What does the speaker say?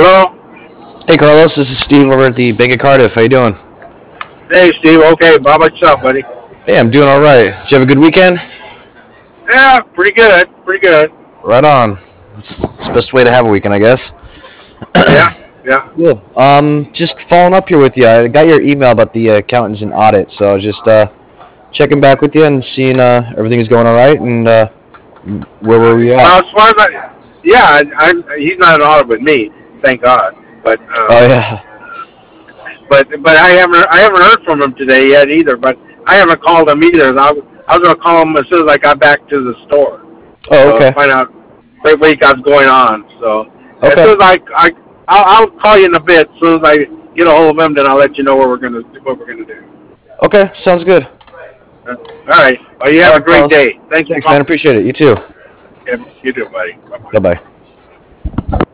Hello? Hey Carlos, this is Steve over at the Bank of Cardiff. How you doing? Hey, Steve. Okay, how about yourself, buddy? Hey, I'm doing all right. Did you have a good weekend? Yeah, pretty good. Pretty good. Right on. It's the best way to have a weekend, I guess. Yeah, yeah. Cool. Just following up here with you. I got your email about the accountants and audit, so just checking back with you and seeing everything is going all right and where were we Well, at? as far as he's not an auto with me, thank God. But Oh yeah. but I haven't heard from him today yet either. But I haven't called him either. I was gonna call him as soon as I got back to the store. Oh So okay. find out what he got going on. So as Okay. soon as I'll call you in a bit. As soon as I get a hold of him, then I'll let you know what we're gonna do. Okay. Sounds good. All right. Well, you All have a right, great Carlos. day. Thanks for Thanks, man. calling. Appreciate it. You too. You too, buddy. Bye-bye. Bye bye.